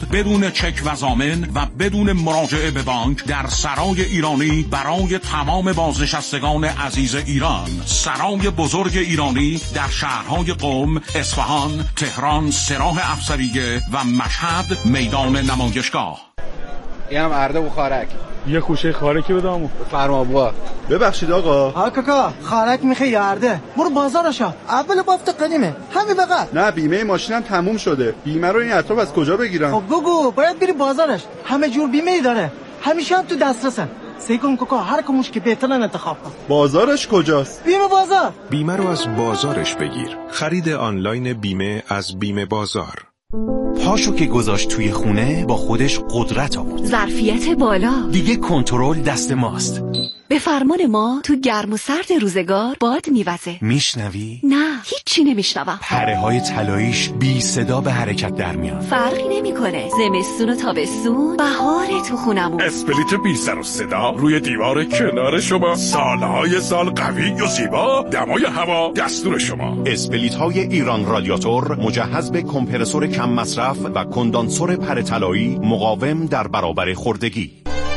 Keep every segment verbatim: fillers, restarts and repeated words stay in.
بدون چک و ضامن و بدون مراجعه به بانک در سرای ایرانی برای تمام بازنشستگان عزیز ایران. سرای بزرگ ایرانی در شهرهای قم، اصفهان، تهران، سراح افسریه و مشهد میدان نمایشگاه. اینم ارده و خارک. یه خوشه خارکی بدامو. فرما بوا. ببخشید آقا. ها کاکا، خارک میخوای یا ارده؟ برو بازارشا. اول بافت قدیمه. همین بغل. نه بیمه ماشینم تموم شده. بیمه رو این اطراف از کجا بگیرم؟ خب بگو، باید بری بازارش. همه جور بیمه ای داره. همیشه هم تو دسترسه. سیکون کوکا هر کموش که بهترن انتخاب کن. بازارش کجاست؟ بیمه بازار. بیمه رو از بازارش بگیر. خرید آنلاین بیمه از بیمه بازار. پاشو که گذاشت توی خونه با خودش قدرت آورد. ظرفیت بالا. دیگه کنترل دست ماست. به فرمان ما تو گرم و سرد روزگار باد میوزه. میشنوی؟ نه هیچی نمیشنوم. پره های طلاییش بی صدا به حرکت در میاد. فرقی نمیکنه. زمستون و تابستون بهار تو خونمون. اسپلیت بی سر و صدا روی دیوار کنار شما. سالهای سال قوی و زیبا. دمای هوا دستور شما. اسپلیت های ایران رادیاتور مجهز به کمپرسور کم مصرف و کندانسور پره طلایی مقاوم در برابر خردگی.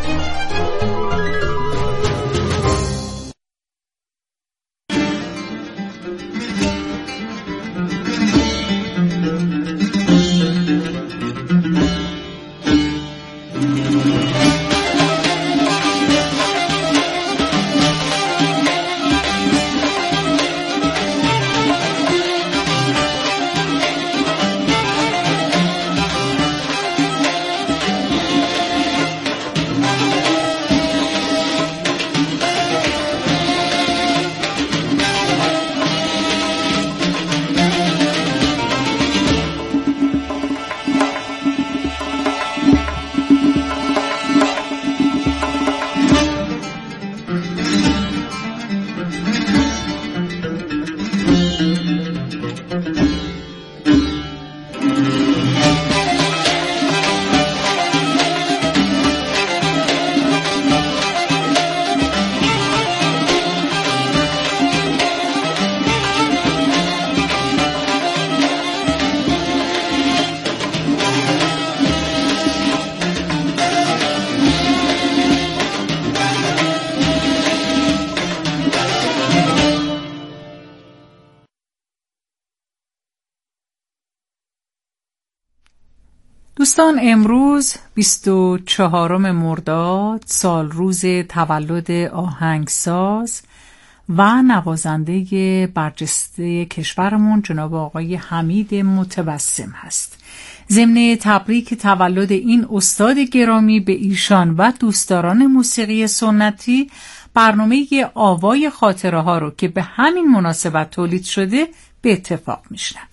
دوستان امروز بیست و چهارم مرداد سال روز تولد آهنگساز و نوازنده برجسته کشورمون جناب آقای حمید متبسم هست. ضمن تبریک تولد این استاد گرامی به ایشان و دوستداران موسیقی سنتی برنامه آوای خاطره ها رو که به همین مناسبت تولید شده به اتفاق میشنویم.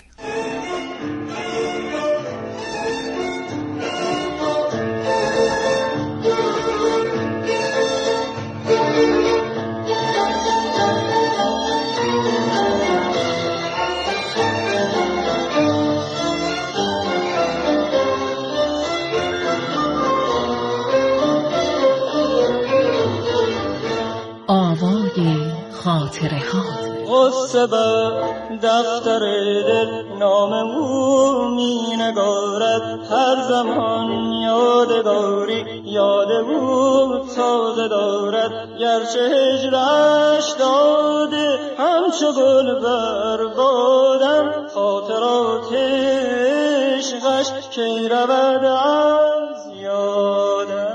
خاطره ها قصه به دفتر دل نام او می نگارد هر زمان یادگاری یاد او تازه دارد گرچه هجرش داده همچو گل بر بادم خاطرات عشقش کی رود از یادم.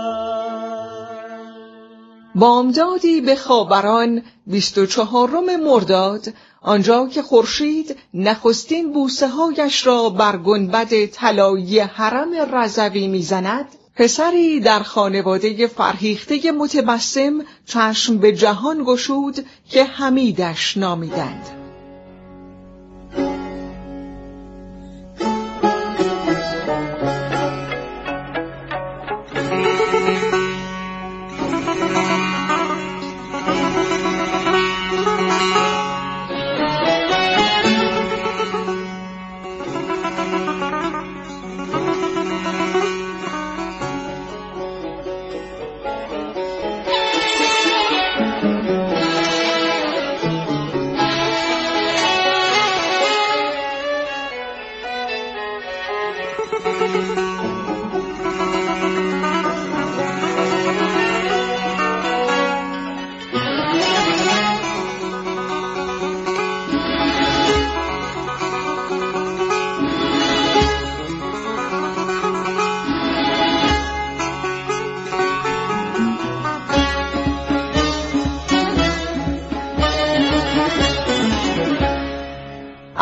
بامدادی به خاوران بیست و چهارم مرداد، آنجا که خورشید نخستین بوسه هایش را بر گنبد طلایی حرم رضوی میزند، پسری در خانواده فرهیخته متبسم چشم به جهان گشود که حمیدش نامیدند.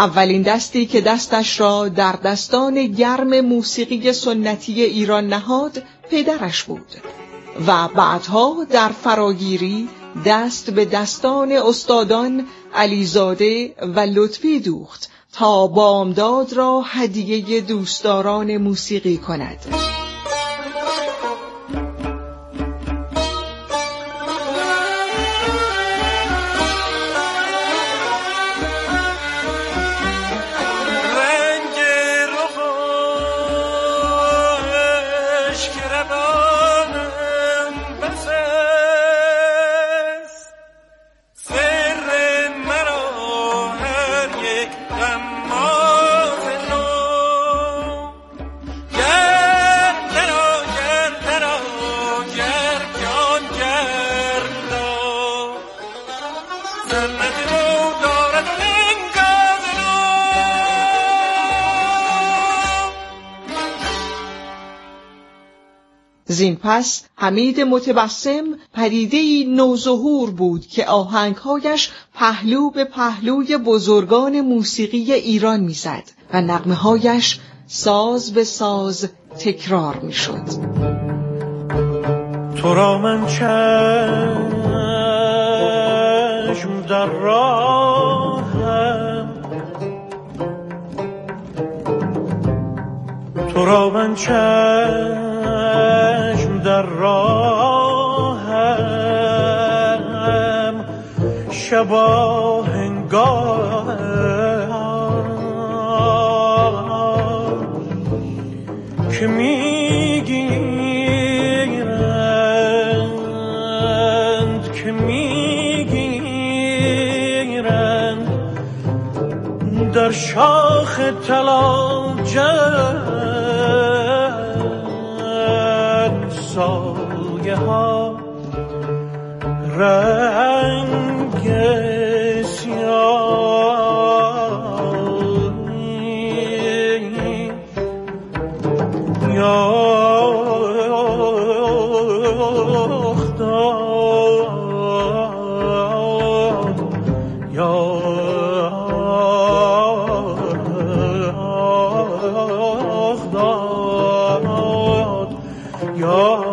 اولین دستی که دستش را در دستان گرم موسیقی سنتی ایران نهاد پدرش بود و بعدها در فراگیری دست به دستان استادان علیزاده و لطفی دوخت تا بامداد را هدیه دوستداران موسیقی کند. زین پس حمید متبسم پدیده‌ای نوظهور بود که آهنگهایش پهلو به پهلوی بزرگان موسیقی ایران میزد و نغمه‌هایش ساز به ساز تکرار میشد. تو را من چشم در راهم، تو را من چشم در راهم، شبا هنگام که میگیرند که میگیرند در شاخ طلاجن سایه ها رنگ سیاهی یاخت داد یاخت داد یا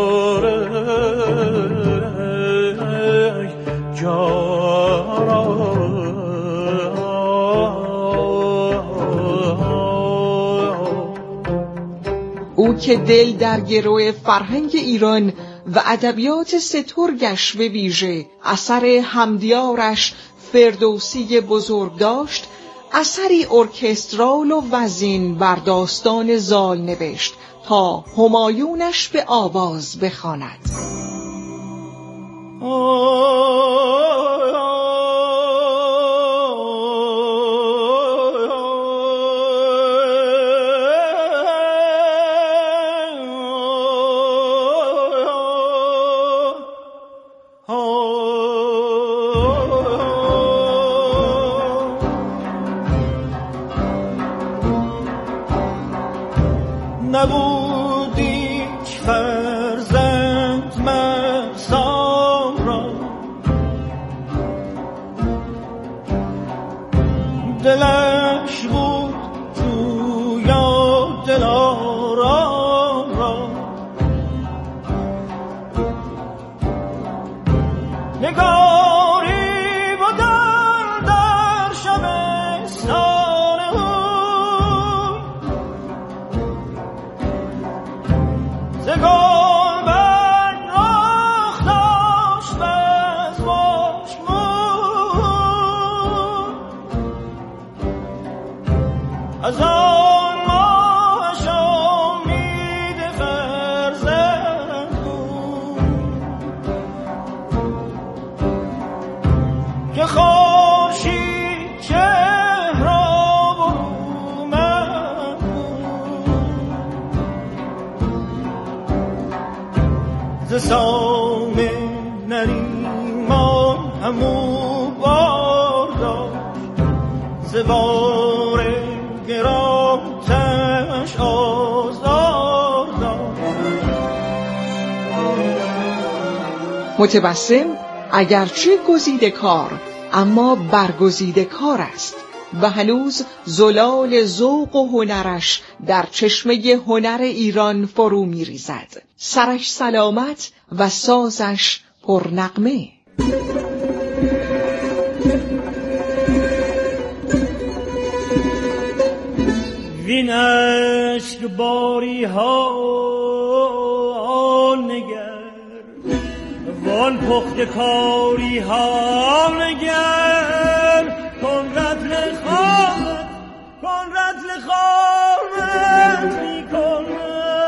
او که دل در گرو فرهنگ ایران و ادبیات سترگش به ویژه اثر همدیارش فردوسی بزرگ داشت، اثری ارکسترال و وزین بر داستان زال نوشت تا همایونش به آواز بخواند. نبودی فرزند مرسام را، دلش بود جویا دلارام را، نگاری بودن در شبستان او، زگل بر رخ داشت بز باش مون، از آن ماهش امید فرزند بود که خورشید چهراب اومد ز سام نریمان همو بار داشت، ز بار گرانتش آزار داشت. متبسم اگرچه گزیده کار اما برگزیده کار است و هنوز زلال ذوق و هنرش در چشمه هنر ایران فرو می ریزد. سرش سلامت و سازش پرنغمه. وین عشق باری ها نگر، وان پخت کاری ها نگر، کن رتل خامت، کن رتل خامت می کنم.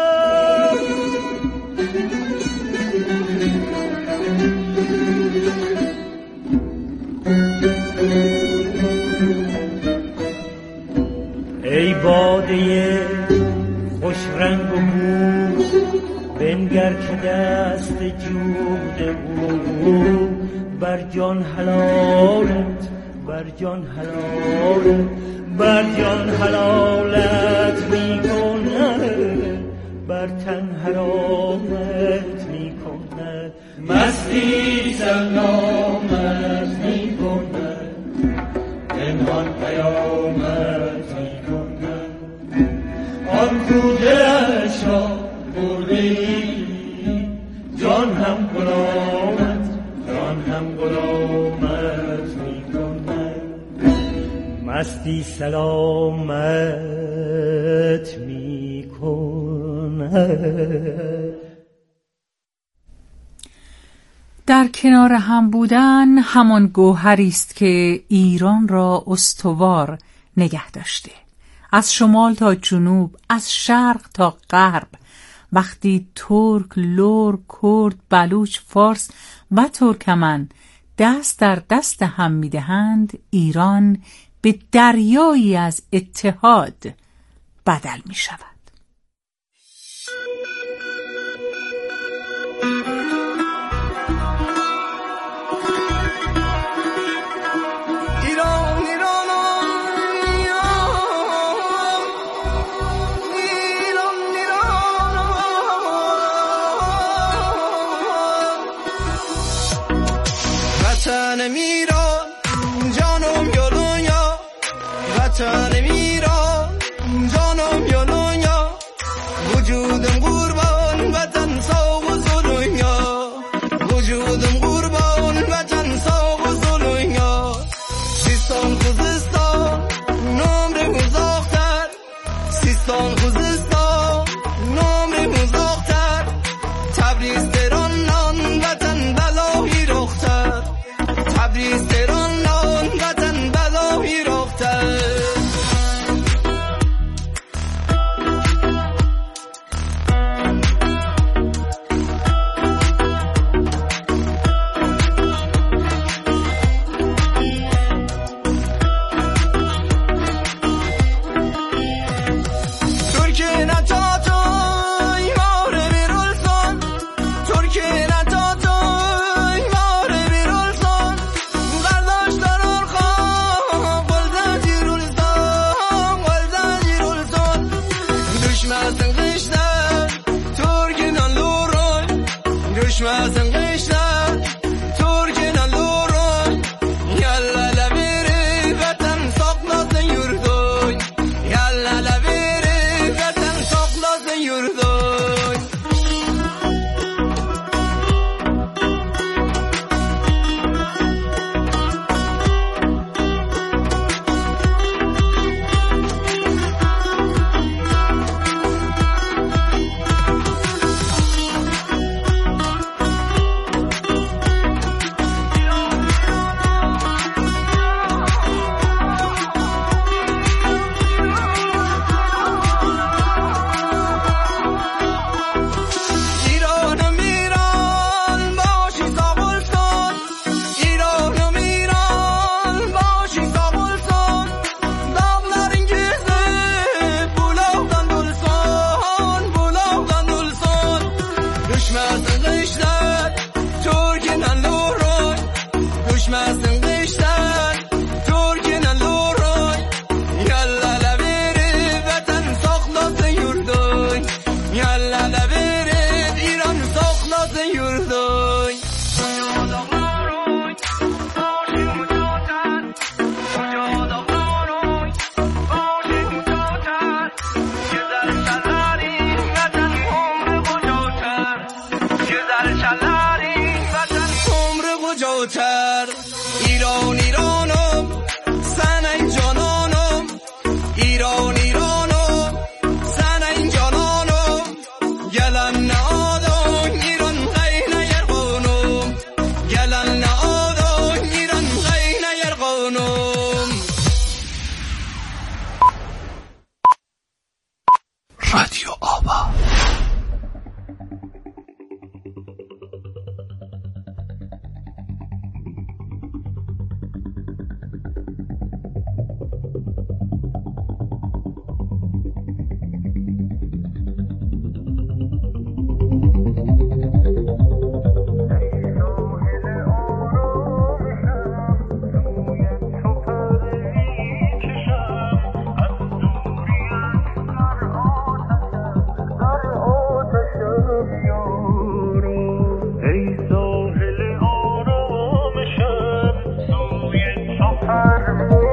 ای باده خوش رنگ و بو، بنگر که دست جود او، بر جان حلالت، بر جان حلالت، بر جان حلالت می کند، بر تن حرامت می کند، مستی سلامت می کند، پنهان قیامت می کند. آن کو دلش را برده ای، جان هم غلامت، جان هم غلامت می کند، مستی سلامت می کند. در کنار هم بودن همان گوهری است که ایران را استوار نگه داشته. از شمال تا جنوب، از شرق تا غرب، وقتی ترک، لور، کرد، بلوچ، فارس و ترکمن دست در دست هم می‌دهند، ایران به دریایی از اتحاد بدل می‌شود. وطن میران جانم یا دنیا، وطن میران جانم یا دنیا، وجودم قربان وطن ساو و دنیا، وجودم قربان وطن ساو و دنیا. سیستان خوزستان نمره مزاختر، سیستان خوزستان نمره مزاختر، تبریز تهران نان وطن بلایی رختر، تبریز تهران نان وطن بلایی رختر.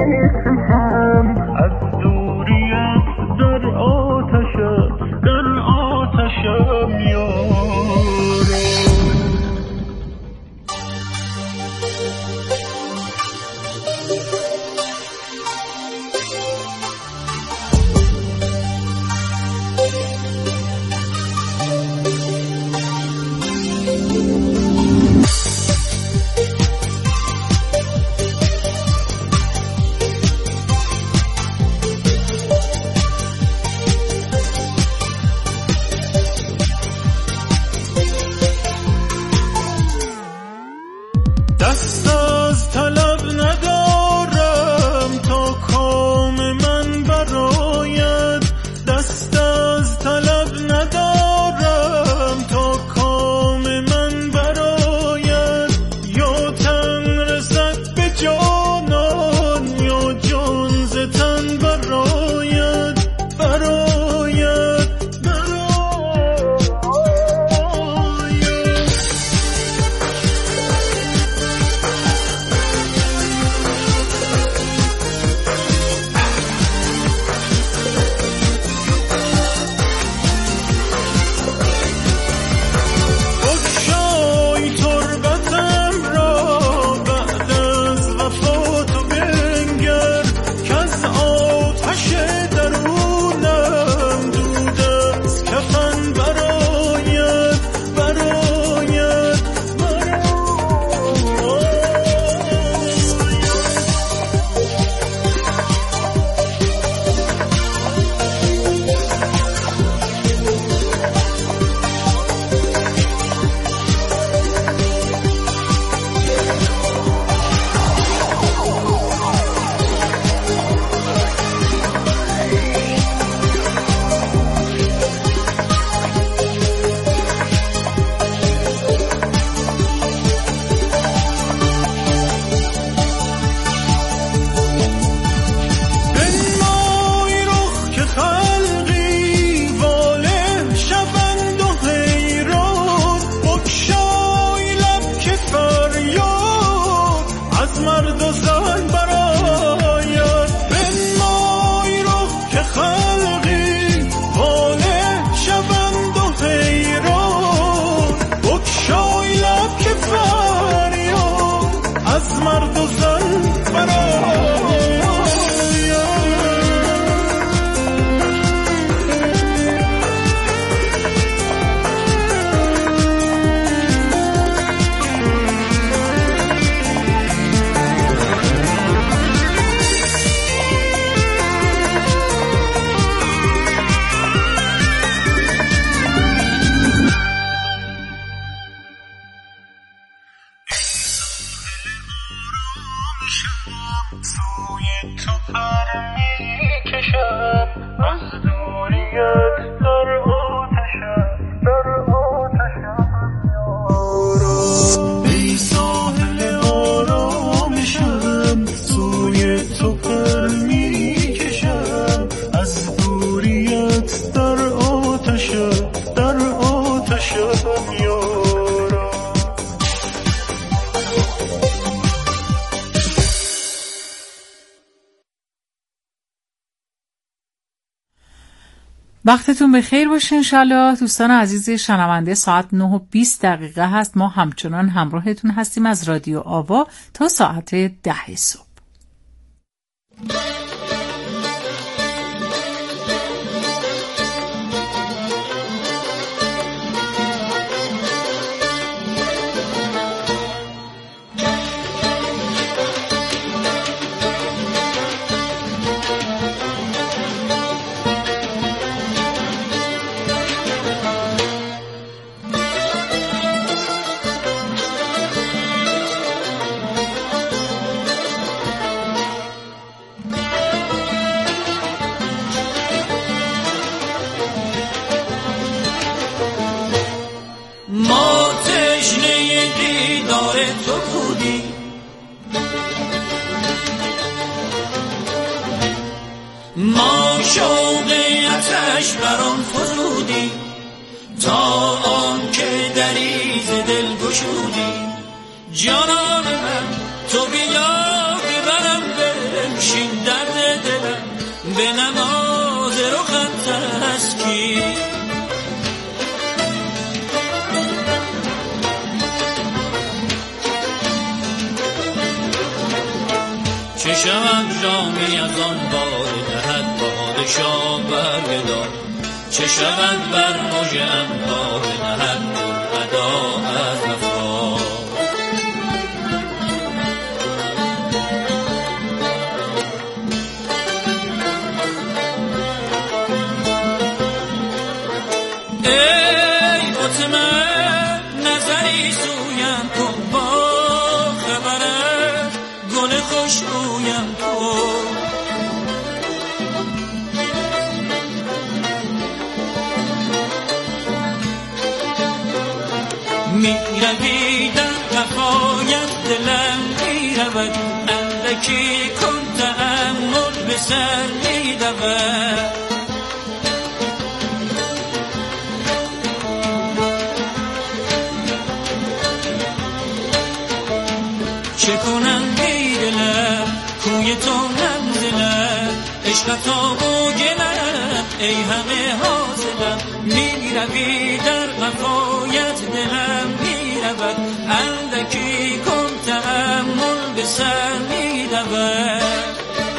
میکشم از دوریت در آتشم در آتشم یارم. وقتتون بخیر باشه انشالله دوستان عزیز شنونده. ساعت نه و بیست دقیقه هست. ما همچنان همراهتون هستیم از رادیو آوا تا ساعت ده صبح. ما شوق آتش بران فزودی تا آن که دریز دل گشودی. جانان من تو بیا ببرم بنشین چه شود جامی از آن بار دهد پادشاه برگدار، چه شود بر مژه انبار دهد ادا از وفا. ای بت من نظری سویم کن، با خبرت گل خوشبویم کن. می روی در قفایت دلم می رود، اندکی کن تأمل به سر می دود. چه کنم بی دلم کوی تو منزلم، عشقتا و گلم ای همه حاصلم. می روی در قفایت دلم می رود، اندکی کن تأمل به سر می دود.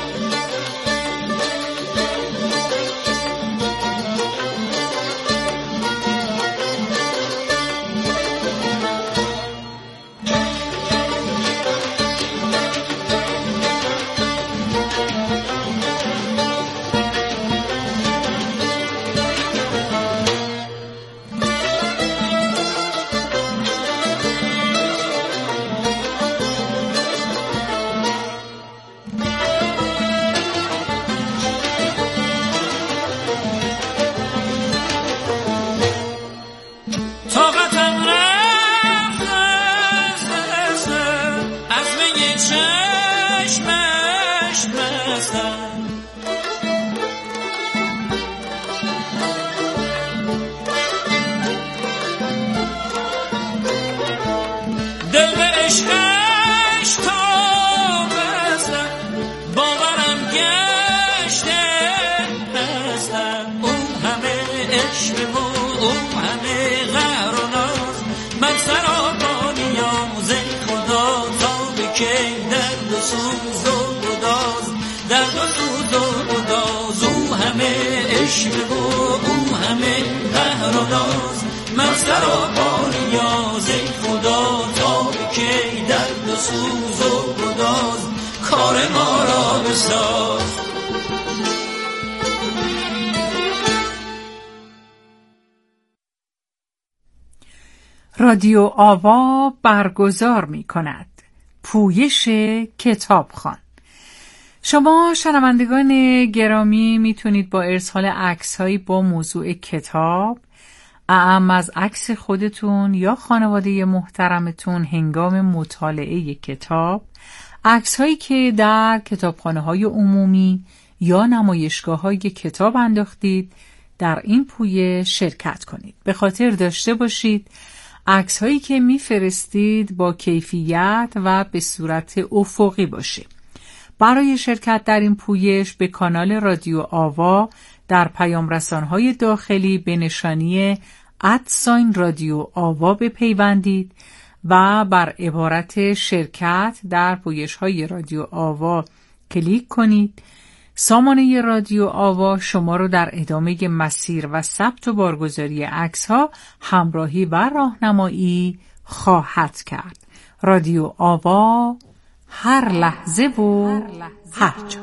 عشق و او همه قهر و ناز، من سراپا نیاز ای خدا تا به کی درد و سوز و گداز کار ما را بساز. رادیو آوا برگزار می کند پویش کتابخوان. شما شنوندگان گرامی میتونید با ارسال عکس‌هایی با موضوع کتاب، اعم از عکس خودتون یا خانواده محترمتون هنگام مطالعه کتاب، عکس‌هایی که در کتابخانه‌های عمومی یا نمایشگاه‌های کتاب انداختید، در این پویش شرکت کنید. به خاطر داشته باشید عکس‌هایی که میفرستید با کیفیت و به صورت افقی باشه. برای شرکت در این پویش به کانال رادیو آوا در پیام رسان‌های داخلی به نشانی ادساین رادیو آوا بپیوندید و بر عبارت شرکت در پویش‌های رادیو آوا کلیک کنید. سامانه رادیو آوا شما رو در ادامه مسیر و ثبت و بارگذاری عکس‌ها همراهی و راهنمایی خواهد کرد. رادیو آوا، هر لحظه و هر جا.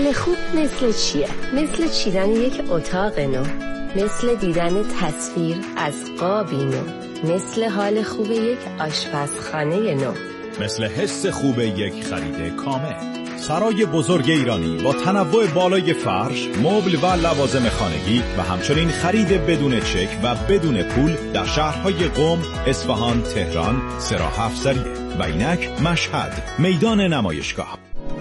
حال خوب مثل چیه؟ مثل چیدن یک اتاق نو، مثل دیدن تصویر از قابی نو، مثل حال خوب یک آشپزخانه نو، مثل حس خوب یک خرید کامل. سرای بزرگ ایرانی با تنوع بالای فرش، مبل و لوازم خانگی و همچنین خرید بدون چک و بدون پول در شهرهای قم، اصفهان، تهران، سراح افزریه و اینک مشهد، میدان نمایشگاه.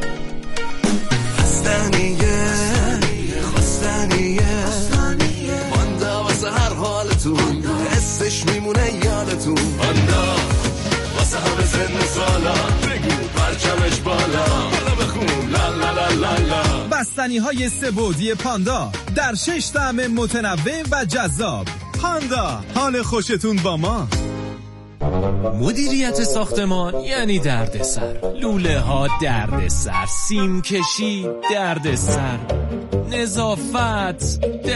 خستنیه خستنیه مانده واسه هر حالتون، حسش میمونه یادتون. مانده واسه همه سن و سالا، بگو پرچمش بالا، بالا بخون لا لا لا لا لا. بستنی های سه‌بعدی پاندا در شش طعم متنوع و جذاب. پاندا، حال خوشتون با ما. مدیریت ساختمان یعنی دردسر، لوله ها دردسر، سیم کشی دردسر، نظافت